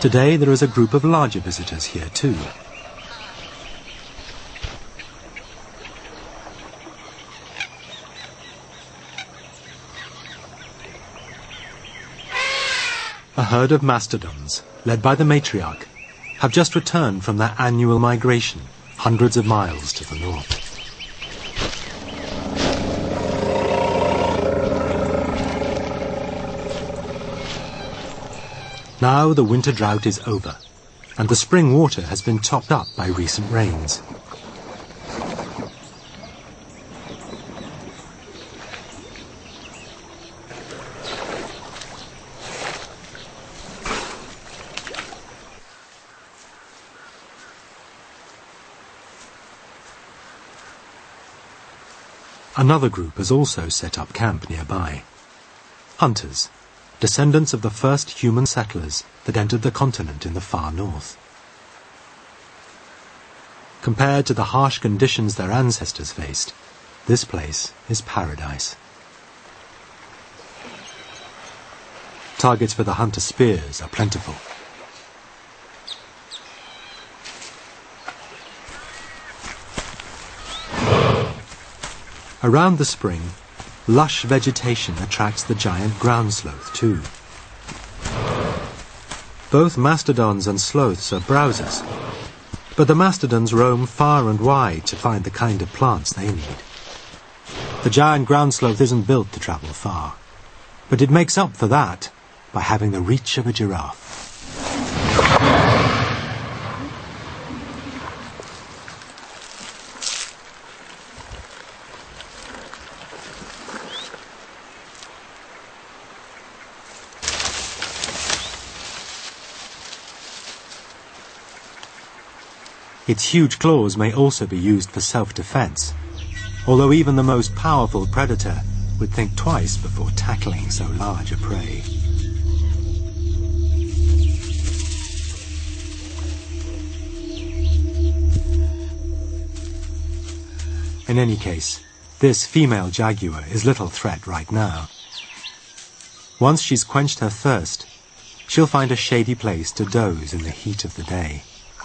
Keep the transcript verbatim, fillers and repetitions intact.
Today there is a group of larger visitors here too. A herd of mastodons, led by the matriarch, have just returned from their annual migration, hundreds of miles to the north. Now the winter drought is over, and the spring water has been topped up by recent rains. Another group has also set up camp nearby. Hunters, descendants of the first human settlers that entered the continent in the far north. Compared to the harsh conditions their ancestors faced, this place is paradise. Targets for the hunter spears are plentiful. Around the spring, lush vegetation attracts the giant ground sloth too. Both mastodons and sloths are browsers, but the mastodons roam far and wide to find the kind of plants they need. The giant ground sloth isn't built to travel far, but it makes up for that by having the reach of a giraffe. Its huge claws may also be used for self-defense, although even the most powerful predator would think twice before tackling so large a prey. In any case, this female jaguar is little threat right now. Once she's quenched her thirst, she'll find a shady place to doze in the heat of the day.